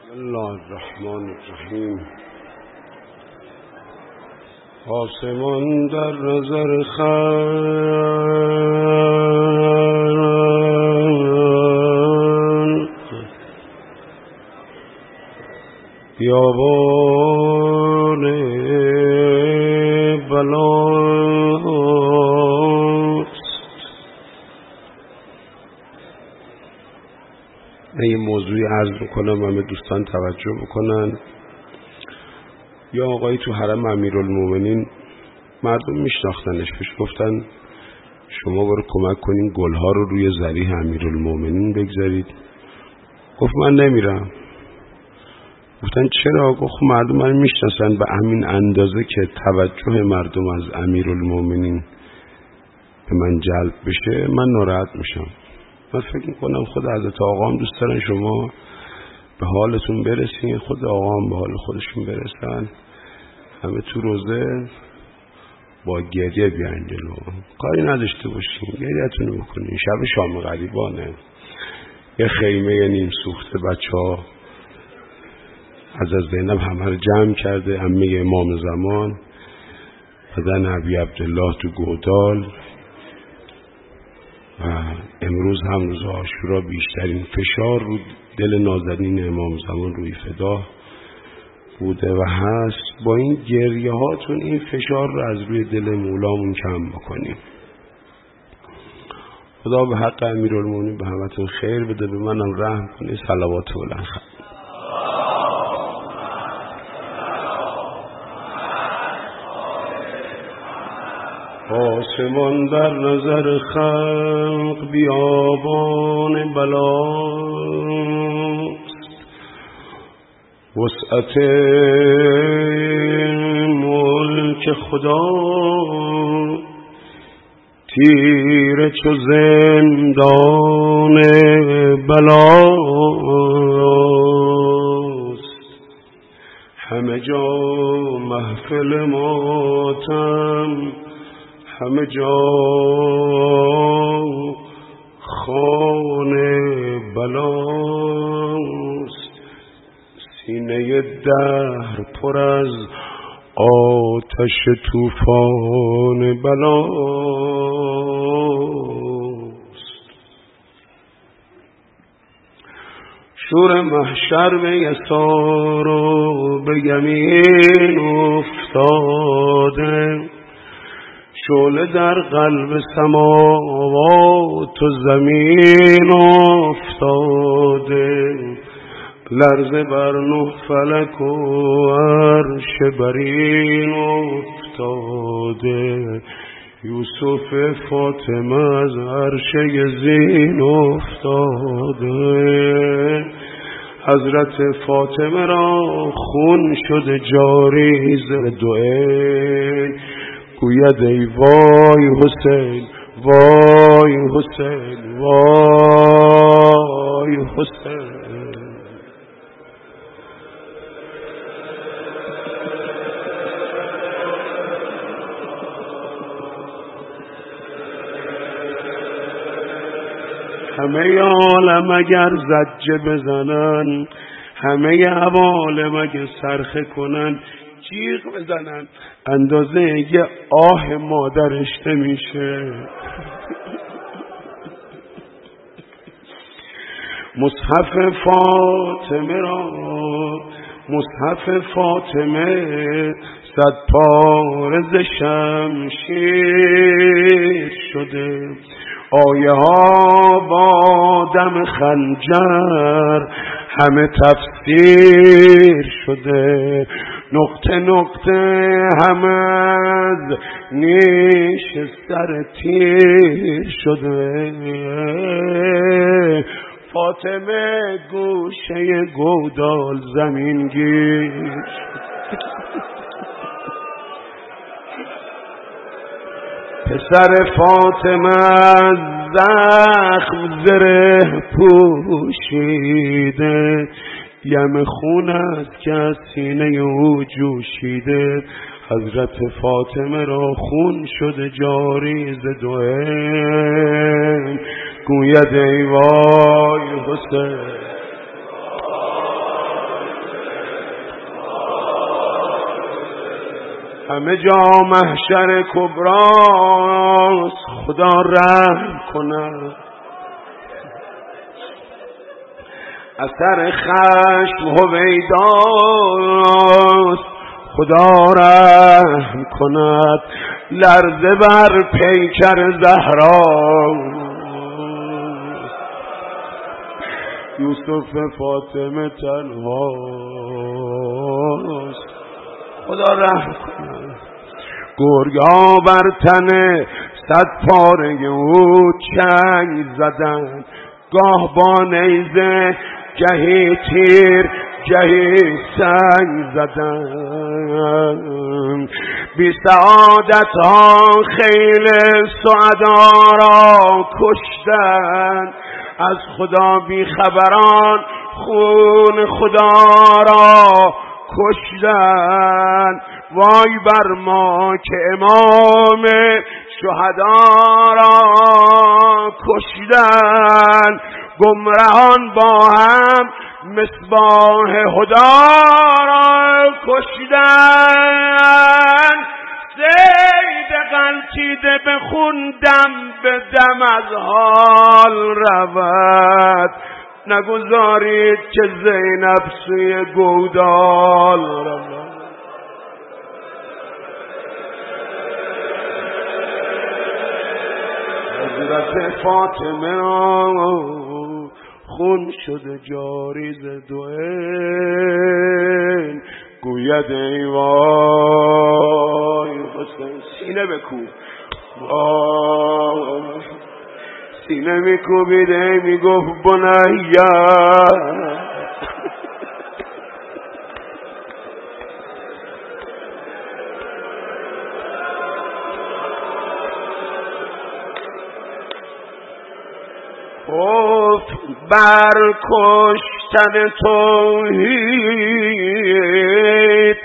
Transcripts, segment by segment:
بسم الله الرحمن الرحیم. آسمان در نظر خلق بیابان بلاست. من یه موضوعی عرض بکنم همه دوستان توجه بکنن. یا آقایی تو حرم امیرالمومنین مردم میشناختنش، پیش گفتن شما برو کمک کنین گلها رو روی ضریح امیرالمومنین بگذارید. گفت من نمیرم. گفتن چرا؟ گفت مردم من میشناسن به همین اندازه که توجه مردم از امیرالمومنین به من جلب بشه من ناراحت میشم. من فکر میکنم خود حضرت آقا هم دوست دارن شما به حالتون برسین، خود آقا هم به حال خودشون برسن، همه تو روزه با گریه بیان جلو، کاری نداشته باشین، گریه‌تون رو بکنین. شب شام غریبانه، یه خیمه نیم سوخته بچه ها از زینب همه رو جمع کرده، عمه امام زمان بدن ابی عبدالله تو گودال. و امروز هم روز عاشورا بیشترین فشار رو دل نازنین امام زمان روی فدا بوده و هست. با این گریه هاتون این فشار رو از روی دل مولامون کم بکنیم. خدا به حق امیرالمومنین به همتون خیر بده، به منم رحم کنه. صلوات بلند خواهد. آسمان در نظر خلق بیابان بلاست. وسعت ملک خدا تیره چو زندان بلاست. همه جا محفل ماتم، همه جا خانه بلاست. سینه دهر پر از آتش طوفان بلاست. شور محشر به یسار و به یمین افتاده، شعله در قلب سماوات و زمین افتاده، لرزه بر نه فلک و عرش برین افتاده. یوسف فاطمه از عرشه زین افتاده. حضرت فاطمه را خون شده جاری ز دوئین، گوید ای وای حسین، وای حسین، وای حسین. همه عالم اگر زجه بزنن، همه عوالم اگر صرخه کنن، جیغ بزنن، اندازه یه آه مادرش نمیشه. مصحف فاطمه را، مصحف فاطمه صد پاره ز شمشیر شده. آیه ها با دم خنجر همه تفسیر شده. نقطه نقطه همه از نیش سر تیر شده. فاطمه گوشه گودال زمین گیر. پسر فاطمه از زخم زره پوشیده، یم خون است که از سینه او جوشیده. حضرت فاطمه را خون شده جاری ز دوئین، گوید ای وای حسین، همه جا محشر کبراست، خدا رحم کند. اثر خشم هویداست، خدا رحم کند. لرزه بر پیکر زهرا، یوسف فاطمه تنهاست، خدا رحم کند. گرگا بر تن 100 پاره او چنگ زدن، گاه با نیزه گهی تیر گهی سنگ زدن. بی سعادت ها خیل سعدا را کشتن، از خدا بی خبران خون خدا را کشتن. وای بر ما که امام شهدا را کشتن. گمراهان با هم مصباح هدا را کشتن. زید غلطیده به خون دم به دم از حال رود، نگذارید که زینب سوی گودال رود. حضرت فاطمه خون شده جاری ز دوئن، گوید ای وای حسین. سینه بکوب، سینه میکوبیده میگفت بنیا. بر کشتن توحید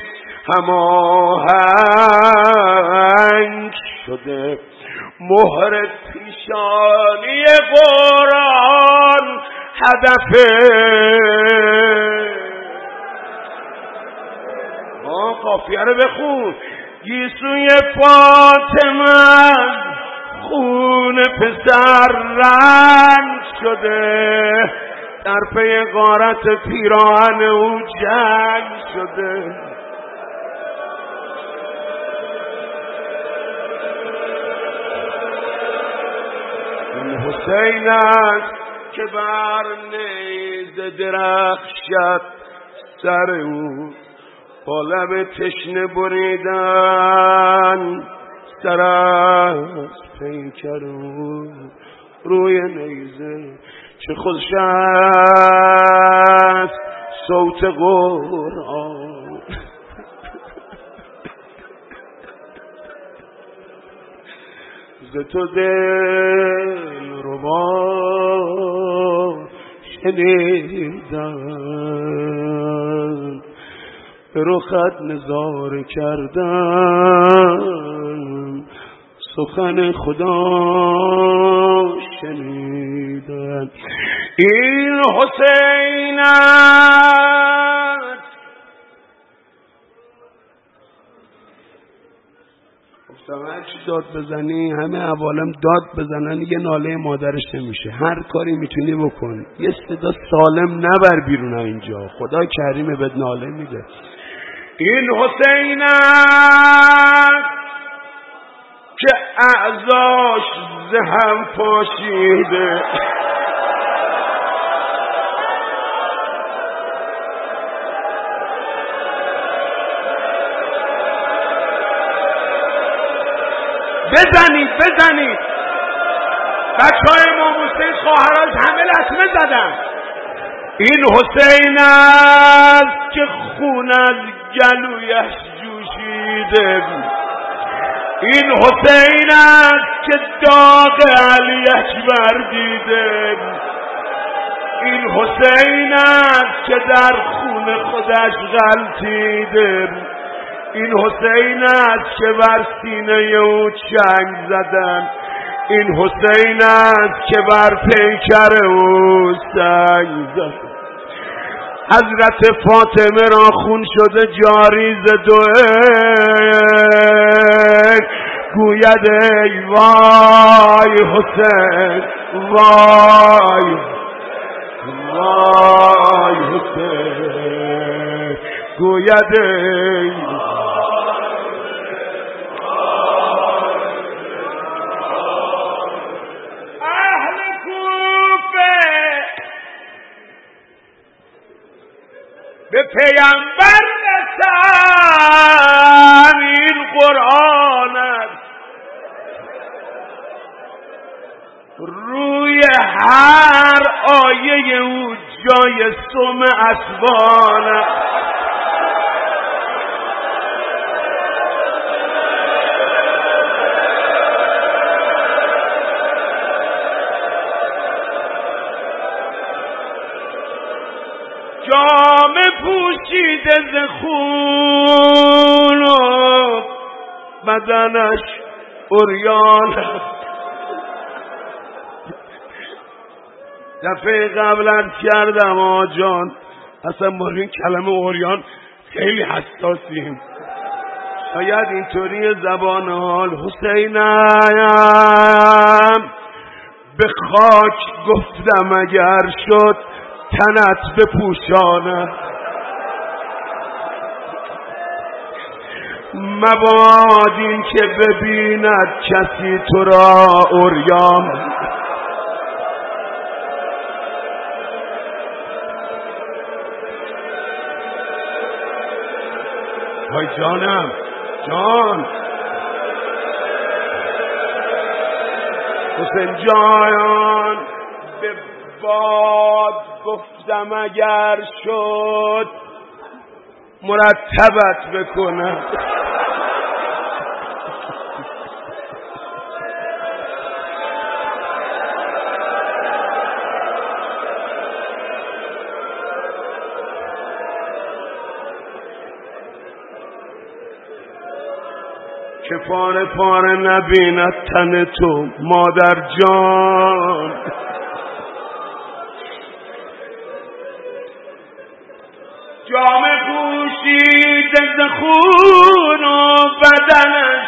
هماهنگ شده، مهر پیشانی قرآن هدفه. قافیه رو بخون. گیسوی فاطمه خون پسر رنگ شده، در پی غارت پیراهن او جنگ شده. این حسین است که بر نیزه درخشد سر او، با لب تشنه بریدن سر از پیکر او. روی نیزه چه خوش است صوت قرآن، ز تو دل ربا شنیدن، به رخت نظاره کردن، سخن خدا شنیدن. این حسین است. گفتم هر چی داد بزنی، همه عوالم داد بزنن، یه ناله مادرش نمیشه. هر کاری میتونی بکن، یه صدا سالم نبر بیرون اینجا، خدا کریمه بهت ناله میده. این حسین است که اعضاش زهم پاشیده، بزنید بچه‌های امام حسین خواهرش همه لطمه زدن. این حسین است که خون از گلویش جوشیده، این حسین است که داغ علی اکبر دیده، این حسین است که در خون خودش غلطیده، این حسین است که بر سینه او چنگ زدن، این حسین است که بر پیکر او سنگ زدن. حضرت فاطمه را خون شده جاری ز دوئین گوید ای وای حسین وای وای حسین گوید ای اهل کوفه به پیامبر رسن این قرآن است روی هر آیه او جای سم اسبان است جامه پوشیده ز خون و بدنش عریان است دفعه قبل عرض کردم آجان اصلا با این کلمه عریان خیلی حساسیم شاید اینطوری زبان حال حسینم به خاک گفتم اگر شد تنت بپوشاند مباد این که ببیند کسی تو را عریان های جانم جان حسین جان به باد گفتم اگر شد مرتبت بکنم که پاره پاره نبیند تن تو مادر جان جامه پوشیده ز خون و بدنش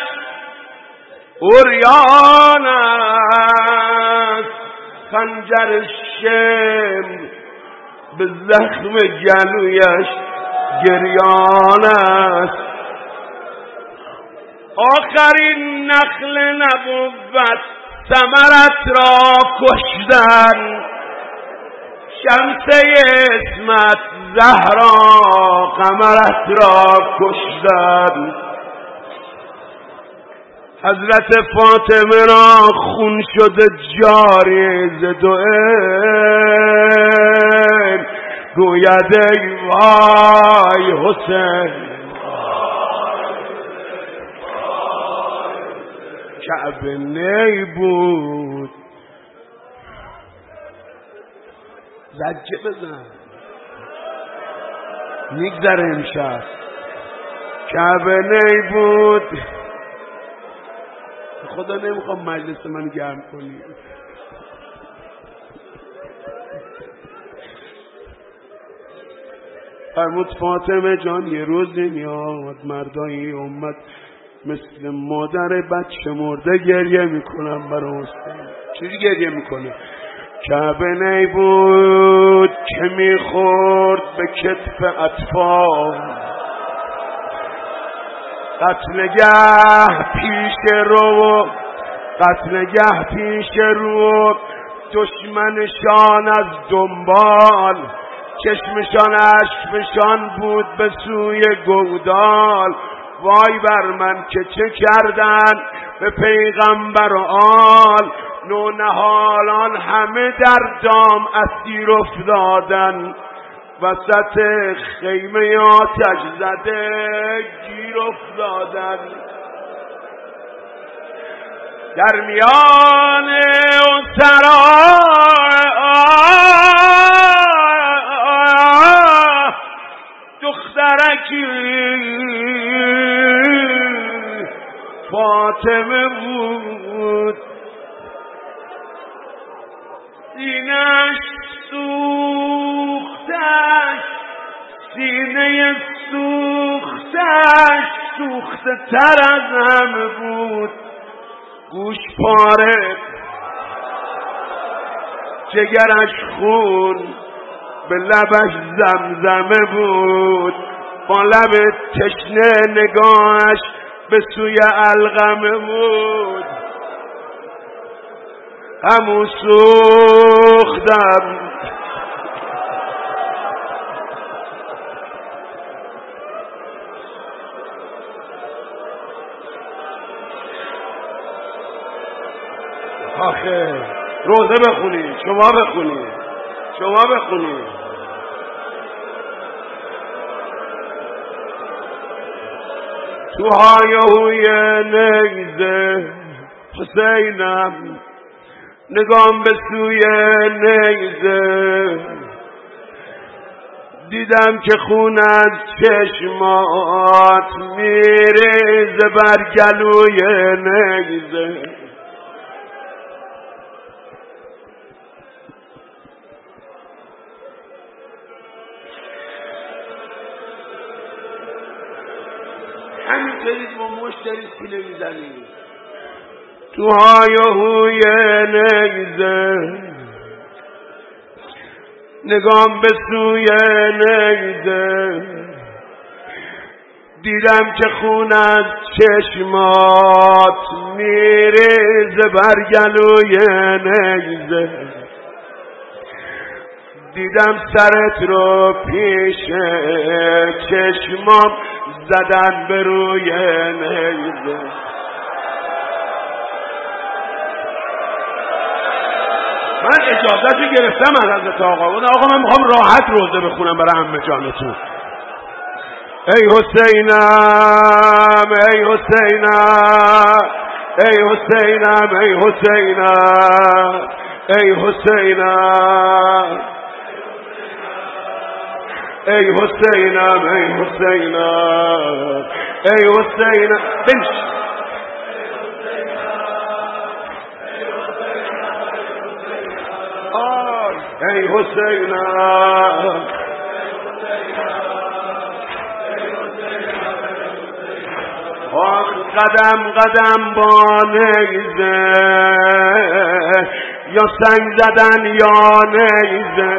عریان است خنجر شمر به زخم گلویش گریان است آخرین نخل نبوت ثمرت را کشتن شمس اسمت زهرا قمرت را کشتن حضرت فاطمه را خون شده جاری ز دوئین گوید ای وای حسین کعبه نی بود زجه بزن میگذره امشب کعبه نی بود خدا نمیخوام مجلس من گرم کنی فرمود فاطمه جان یه روزی میاد مردای امت مثل مادر بچه مرده گریه میکنم برای حسین چجوری گریه میکنه کعبه نی بود که میخورد به کتف اطفال قتلگه پیش رو دشمنشان از دنبال چشمشان اشکفشان بود به سوی گودال وای بر من که چه کردن به پیغمبر و آل نونهالان همه در دام اسیر افتادن وسط خیمه آتش زده گیر افتادن در میان اسرا دخترکی فاطمه بود سینه‌اش سوختش سینه سوختش سوخته تر از همه بود، گوش پاره جگرش خون به لبش زمزمه بود، با لب تشنه نگاهش به سوی علقمه بود. همون سوختم آخه روزه بخونی، شما بخونی، شما بخونی. تو هایهوی نیزه حسینم نگام به سوی نیزه، دیدم که خون از چشمات میریزه بر گلوی نیزه. همینطوری با مشتری سینه میزنی. تو هایهوی نیزه نگام به سوی نیزه، دیدم که خون از چشمات میریزه بر گلوی نیزه. دیدم سرت رو پیش چشمام زدن به روی نیزه. من اجازه‌شو گرفتم از حضرت آقا. اون آقا من میخوام راحت روزه بخونم برای عمه جانتون. ای حسینم ای حسینم ای حسینم ای حسینم ای حسینم ای حسینم ای حسینم ای حسینم بنش ای حسینم قدم قدم با نیزه یا سنگ زدن یا نیزه،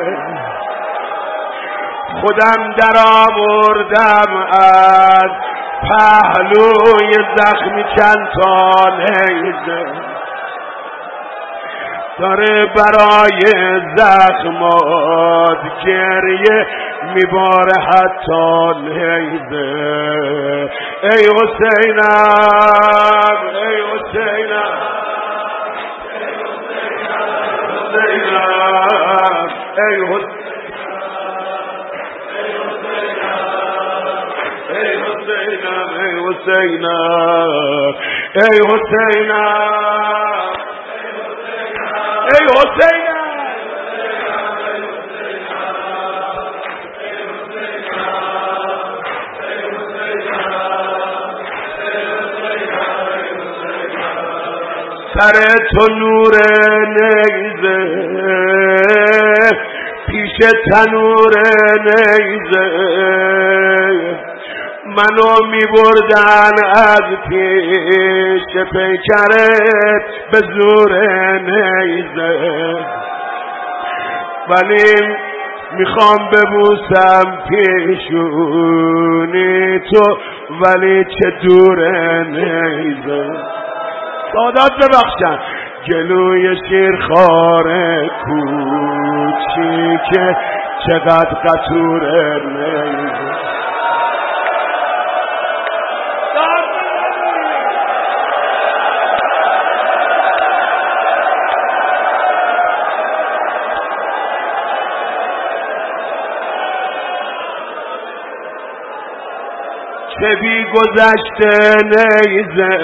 خودم در آوردم از پهلوی زخمی چند تا نیزه، داره برای زخمات گریه میباره حتی نیزه. ای حسینم ای حسینم ای حسینم ای حسینم ای حسینم ای حسینم سر تو نور نیزه پیش تنور نیزه، منو میبردن از پیش پیکرت به زور نیزه، ولی میخوام ببوسم پیشونی تو ولی چه دور نیزه. سادات ببخشن جلوی شیرخوار کوچیکه چقدر قطور نیزه. چه بی گذشته نیزه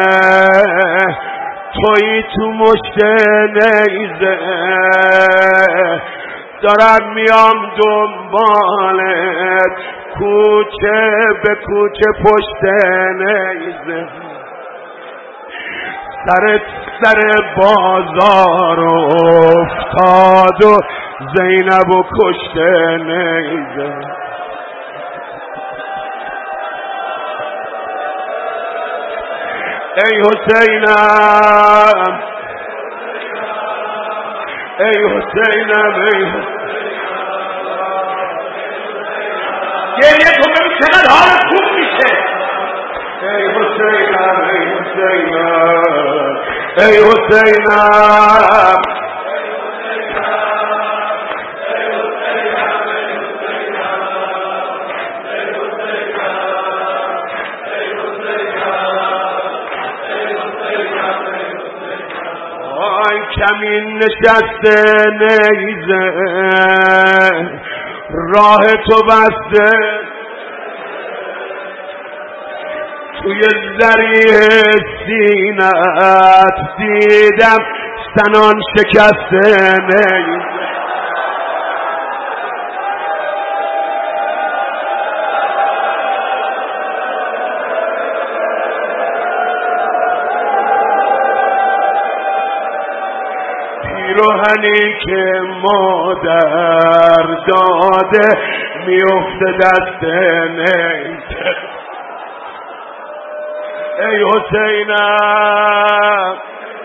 توی تو مشت نیزه، دارم میام دنبالت کوچه به کوچه پشت نیزه، سرت سر بازار افتاد و زینب و کشت نیزه. ای حسینم ای حسینم گریه کن ببین چقدر حالت خوب میشه ای حسینم ای حسینم ای حسینم کمین نشسته نیزه راه تو بسته توی ذریع سینت دیدم سنان شکسته نیزه روحانی که مادر داده میفته دست نیزه ای حسینم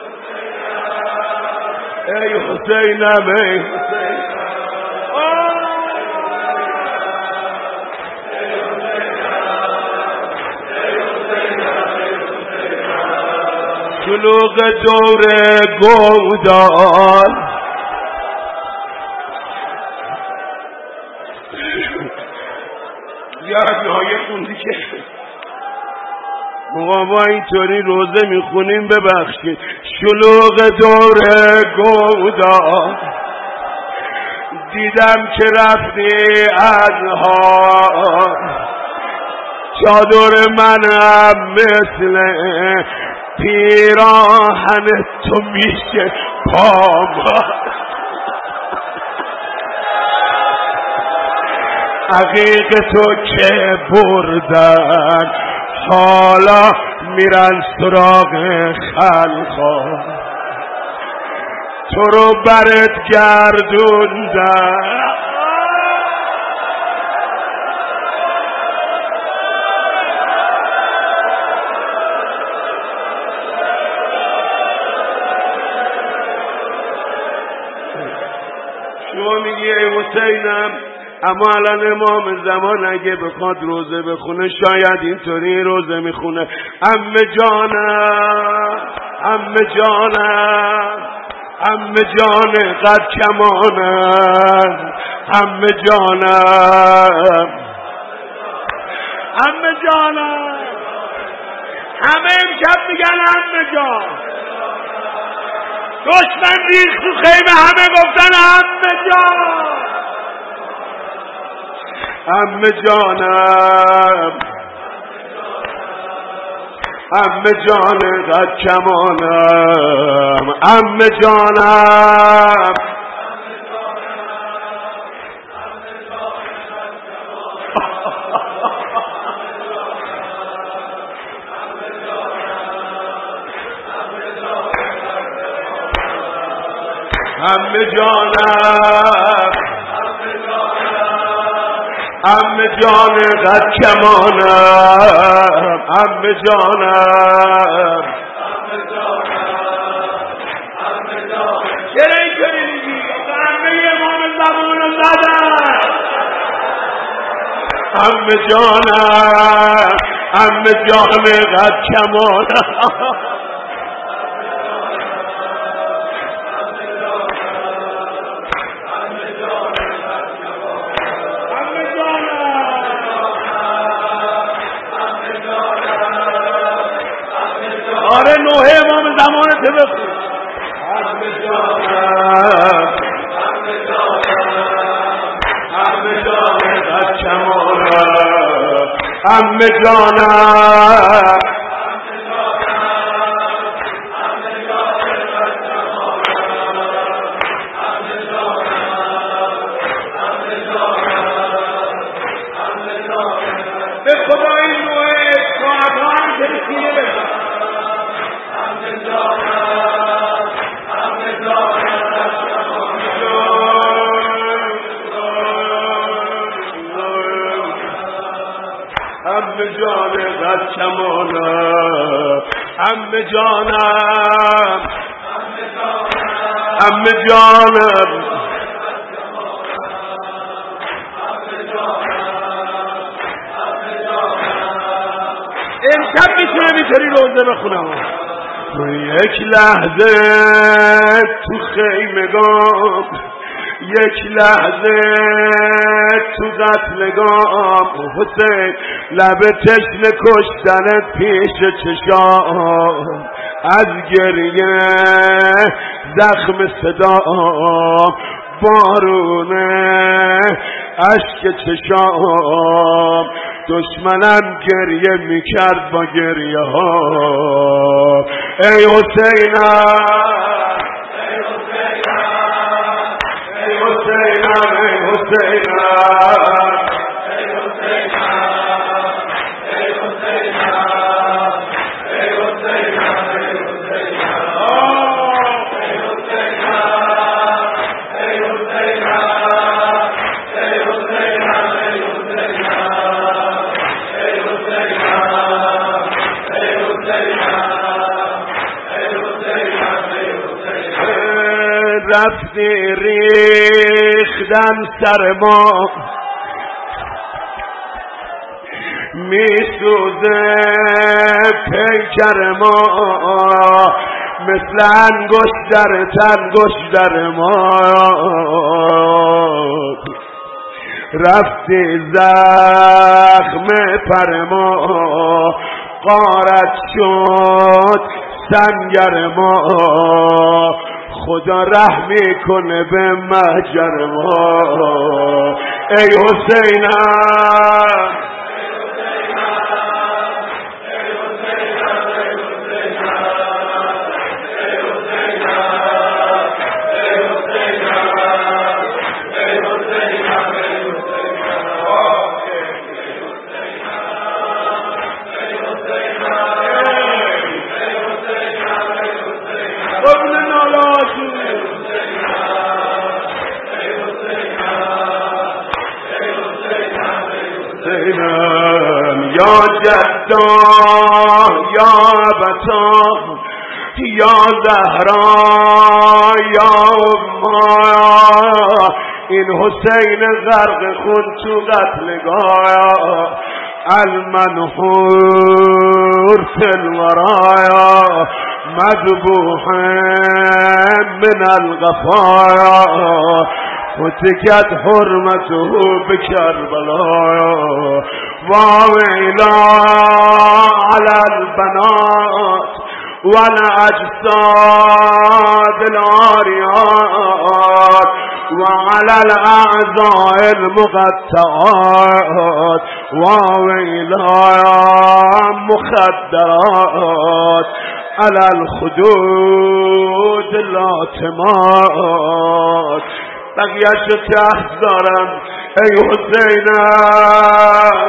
ای حسینم ای شلوغ دور گودال یا ربی های خوندی که مقابا اینطوری روزه میخونیم ببخشید شلوغ دور گودال دیدم که رفتی از حال چادر منم مثل پیراهن تو میشه پاما عقیق تو که بردن حالا میرن سراغ خلقا تو رو برت گردوندن شما میگی ای حسینم اما الان امام زمان اگه بخواد روزه بخونه شاید اینطوری روزه میخونه عمه جانم عمه جانم عمه جان قد کمانم عمه جانم عمه جانم همه امشب میگن عمه جان دشمن ریخت تو خیمه همه گفتن عمه جان عمه جانم عمه جان قد کمانم عمه جانم عمه جانم عمه جان قد کمانم عمه جانم چرا اینطوری میگی؟ عمه امام زمان زدن عمه جانم عمه جان قد کمانم آره نوحه امام زمانت بخون عمه جانم عمه جانم قد کمانم عمه جانم به خدا این نوحه ساعتان که رسیده بخون عمه جان قد کمانم عمه جانم عمه جانم امشب میتونه میتونی روزه بخونم یک لحظه تو خیمگام یک لحظه تو قتلگام حسین لب تشنه کشتنت پیش چشام از گریه زخم صدام بارونه اشک چشام دشمنم گریه میکرد با گریه ها ای حسینم ای حسینم ای حسینم ای حسینم رفتی ریختن سر ما میسوزه پیکر ما مثل انگشتر تنگشتر ما رفتی زخم پر ما غارت شد سنگر ما خدا رحمی کنه به محجر ما ای حسینم یا جدا یا ابتا یا زهرا یا اما این حسین غرق خون تو قتلگاه المنحور فی الورایا مذبوح من الغفایا فتكت حرمته بكربلاء وويلا على البنات والأجساد العاريات وعلى الأعضاء المقطعات وويلا مخدرات على الخدود اللاطمات بقیه‌شو تحت دارم ای حسینم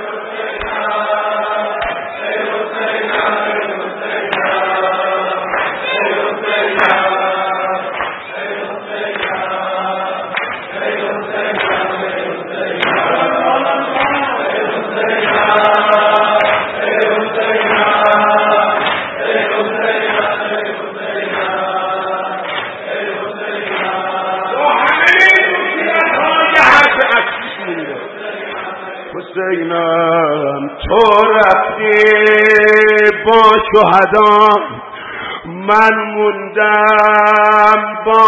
حسینم تو رفتی با شهدا من موندم با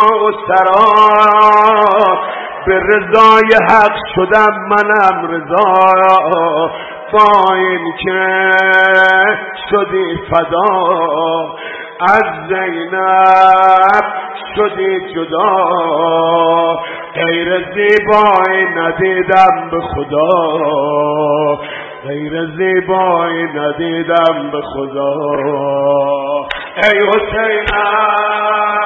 اسرا به رضای حق شدم منم رضا با این که شدی فدا از زینب شدی جدا غیر زیبایی ندیدم به خدا غیر زیبایی ندیدم به خدا ای حسینم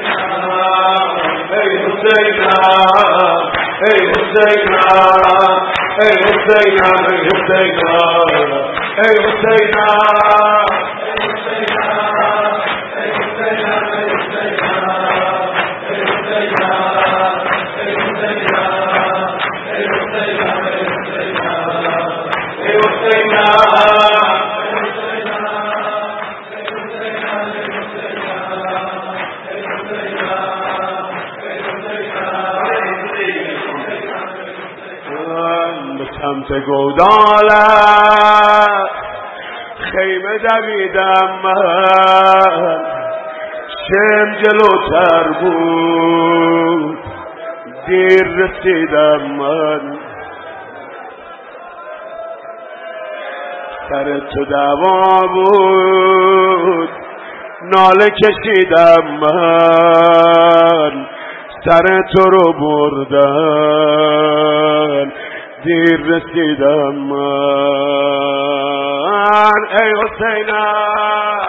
ای حسینم ای حسینم ای حسینم ای حسینم سمت گودالت خیمه دویدم من شم جلوتر بود دیر رسیدم من سر تو دعوا بود ناله کشیدم من سر تو رو بردن دیر رسیدم من ای حسینم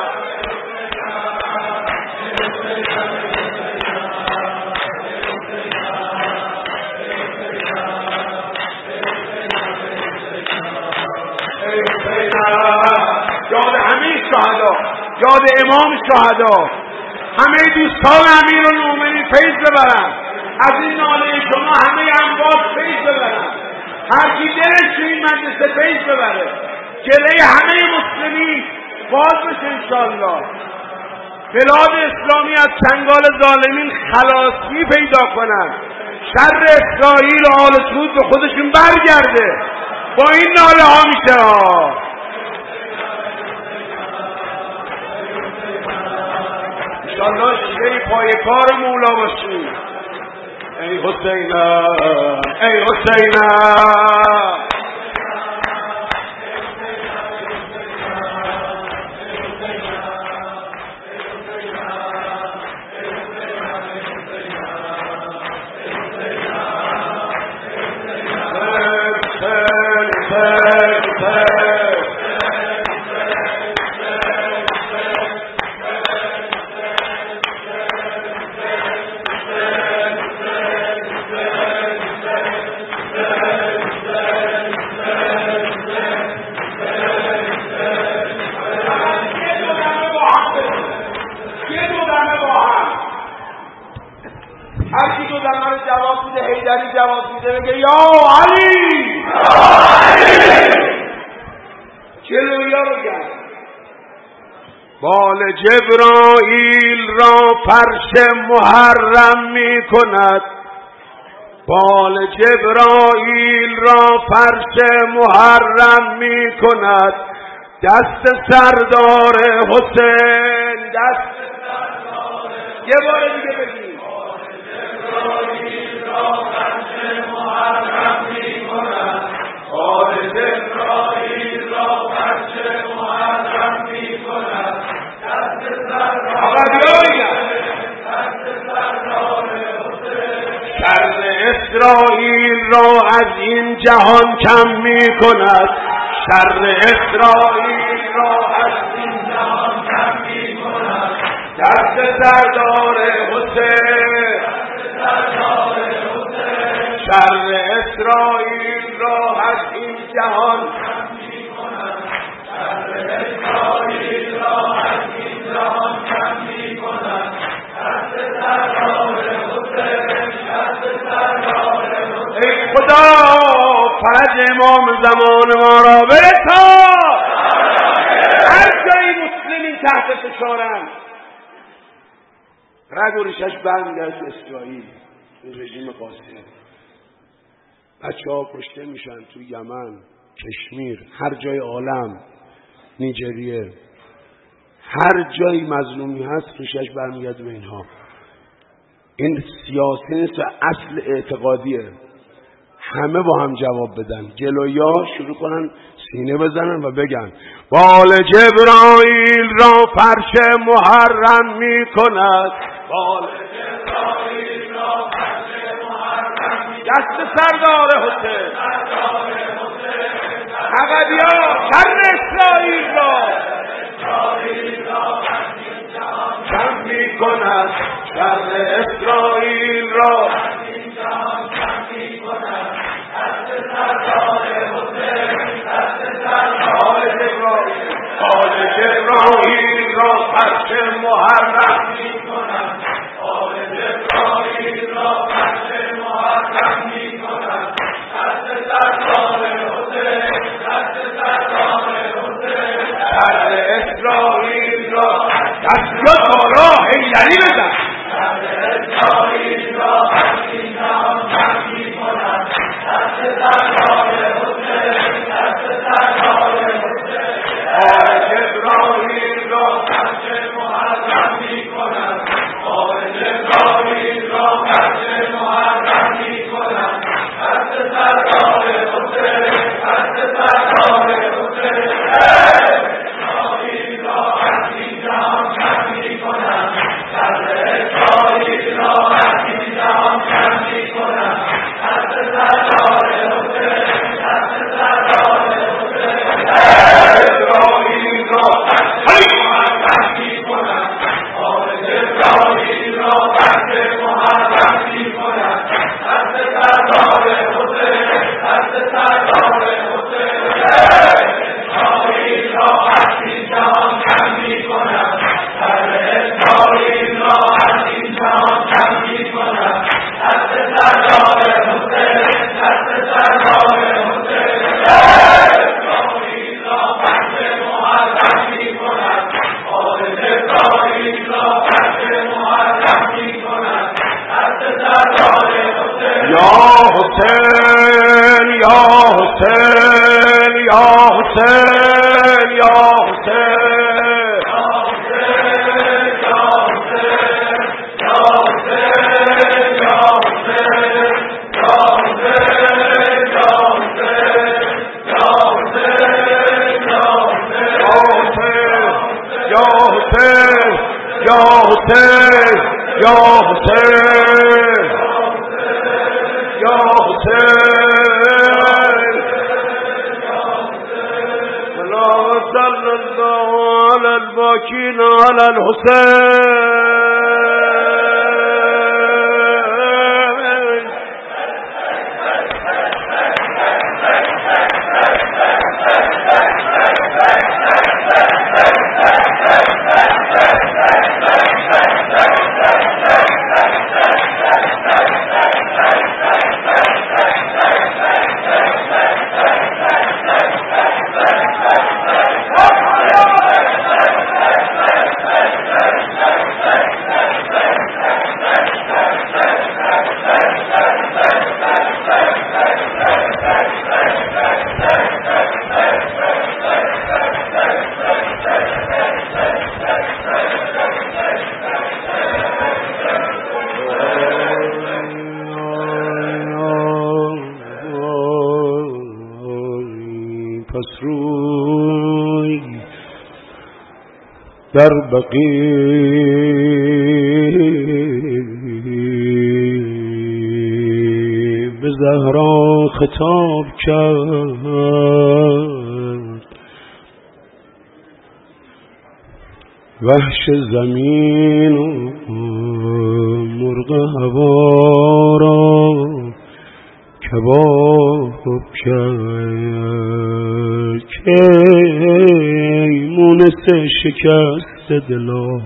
یاد همه شهدا یاد امام شهدا همه دوستان امیرالمومنین فیض ببرن از این ناله شما همه اموات فیض ببرن هر کی دلش تو این مجلس فیض ببره گله همه مسلمین باز بشه انشاءالله بلاد اسلامی از چنگال ظالمین خلاصی پیدا کنن شر اسرائیل و آل سعود به خودشون برگرده با این ناله ها میشه انشاءالله شیعه پای کار مولا باشیم ای حسینم ای حسینم بگه یا علی جلویا رو گرد بال جبرائیل را فرش محرم می کند بال جبرائیل را فرش محرم می کند دست سردار حسین دست سردار یه بار دیگه بگید اسرائیل را از این جهان کم می کند شر اسرائیل را از این جهان کم می کند دست سردار حسین شر اسرائیل را از این جهان کم می کند شر اسرائیل را از این جهان کم می کند دست سردار خدا فرج امام زمان ما را برسا هر جایی مسلمین تحت فشارند رگ و ریشش بند از اسرائیل این رژیم قاسم بچه‌ها کشته میشن تو یمن کشمیر هر جای عالم نیجریه هر جایی مظلومی هست ریشش برمیگرده به اینها این سیاسی نیست و اصل اعتقادیه همه با هم جواب بدن جلویا شروع کنن سینه بزنن و بگن بال جبرائیل را فرش محرم می کند بال جبرائیل را فرش محرم می کند دست سردار حسین عقدیا شر اسرائیل را کم می کند شر اسرائیل را کم می کند دست سردار محرم میکنم آل جبرائیل را بخش محرم میکنم دست سردار حسین دست سردار حسین درد اسرائیل را دست یا تارا حیدری بزن درد اسرائیل را بخشی جهان میکنم دست سردار حسین دست سردار حسین آل جبرائیل را بخش محرم میکنم آل جبرائیل را بخش محرم میکنم دست سردار حسین دست سردار حسین اسرائیل را بخشی جهان میکنم درد اسرائیل را بخشی جهان میکنم دست سردار حسین دست سردار حسین اسرائیل را بخشی محرم میکنم آل جبرائیل را بخش محرم میکنم دست سردار حسین دست سردار حسین اسرائیل را بخشی جهان میکنم درد اسرائیل را بخشی جهان میکنم دست سردار حسین دست سردار حسین اسرائیل را بخش محرم میکنم آل جبرائیل را بخش محرم میکنم دست سردار حسین یا حسین یا حسین یا حسین یا حسین یا حسین یا حسین صلوات الله علی الباکین علی الحسین در بقیع به زهرا خطاب کرد وحش زمین و مرغ هوا را کباب کرد که مونس شکست دلم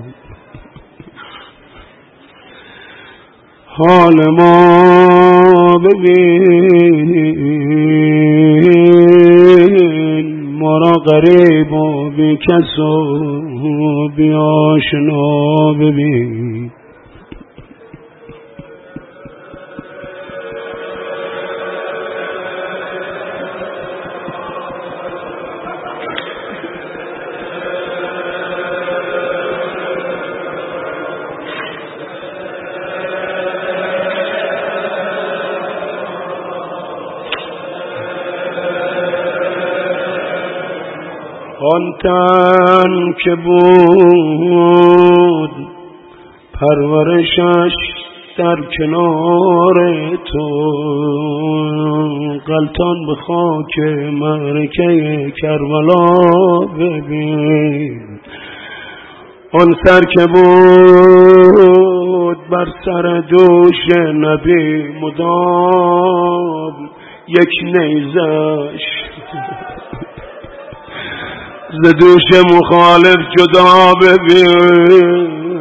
حال ما ببین ما را غریب و بی کس و بی آشنا ببین آن تن که بود پرورشش در کنار تو غلطان به خاک معرکه کربلا ببین آن سر که بود بر سر دوش نبی مدام یک نیزش ز دوش مخالف جدا ببین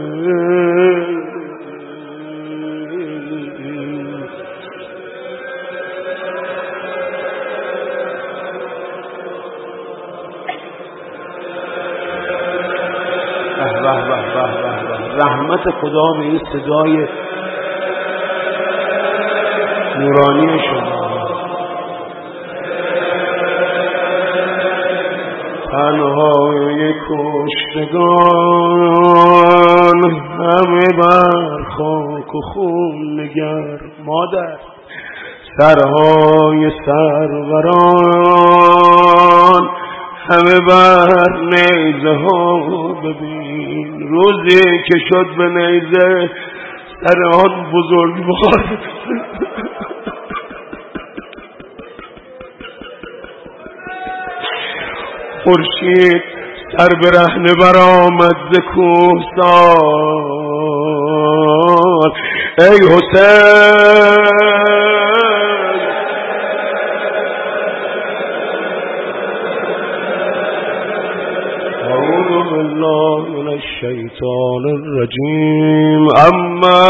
رحمت خدا به این صدای نورانی شما. تنهای کشتگان همه بر خاک و خون نگر. مادر سرهای سروران همه بر نیزه ها ببین. روزی که شد به نیزه سر آن بزرگوار خورشید سر برهنه برآمد ز کوهسار. ای حسین اعوذ بالله من الشیطان الرجیم. اما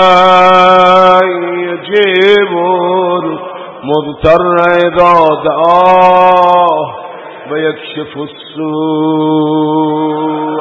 یجیب المضطر اذا دعاه و یکشف السوء.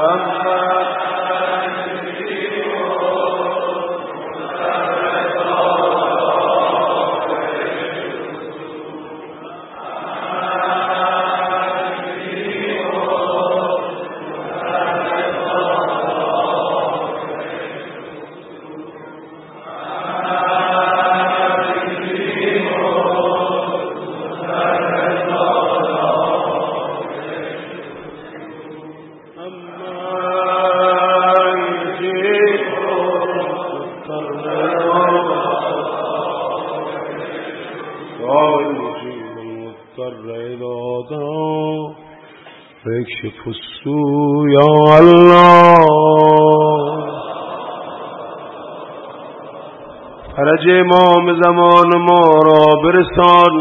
فاکشف السوء یا الله. فرج امام زمان ما را برسان.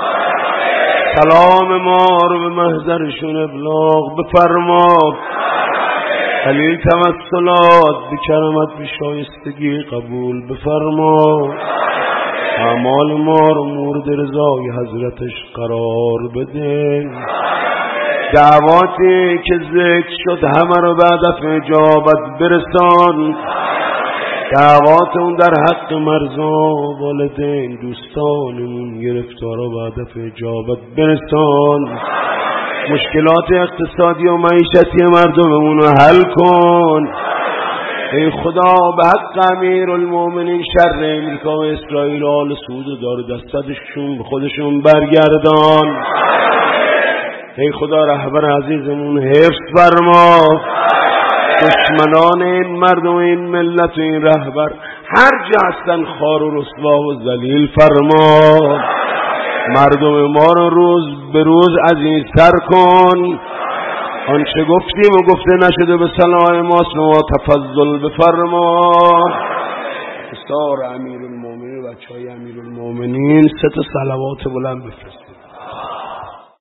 سلام ما رو به محضرشون ابلاغ بفرما. خلیل توسلات بکرمت بشایستگی قبول بفرما. اعمال ما رو مورد رضای حضرتش قرار بده. دعواتی که ذکر شد همه رو به هدف اجابت برسان. دعوات اون در حق مرزا والدین دوستانمون گرفتارا به هدف اجابت برسان. مشکلات اقتصادی و معیشتی مردممون رو حل کن. ای خدا به حق امیرالمومنین شر امریکا و اسرائیل و آل سعود و دار دستشون به خودشون برگردان. ای خدا رهبر عزیزمون حفظ فرما. دشمنان این مردم و این ملت و این رهبر هر جا هستن خار و رسوا و ذلیل فرما. مردم ما رو روز به روز عزیزتر کن. آنچه گفتیم و گفته نشده به صلاح ماست و تفضل بفرما. سار امیرالمومنین و بچهای امیرالمومنین 3 صلوات بلند بفرست.